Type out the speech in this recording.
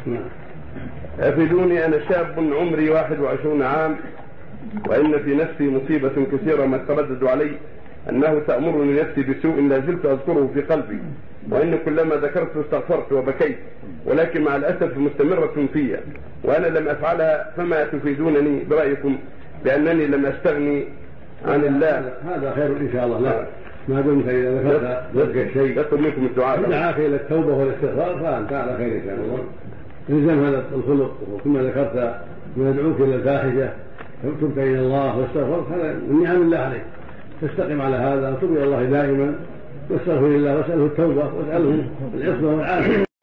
أفيدوني، أنا شاب عمري 21 عام، وإن في نفسي مصيبة كثيرة ما تردد علي أنه تأمرني نفسي بسوء لا زلت أذكره في قلبي، وإن كلما ذكرت استغفرت وبكيت، ولكن مع الأسف مستمرة في، وأنا لم أفعلها، فما تفيدونني برأيكم بأنني لم أستغني عن الله؟ هذا خير إن شاء الله لا ما دمت إذا ذكرت ذلك الشيء يطلب منكم الدعاء، دعاك إلى التوبة والاستغفار فأنت على خير إن شاء الله. إلزم هذا الخلق، وكما ذكرت ما يدعوك إلى الفاحشة تبت إلى الله واستغفرت، هذا من نعم الله عليك. تستقم على هذا وتب إلى الله دائما واستغفر الله واسأله التوبة واسأله العصمة والعافية.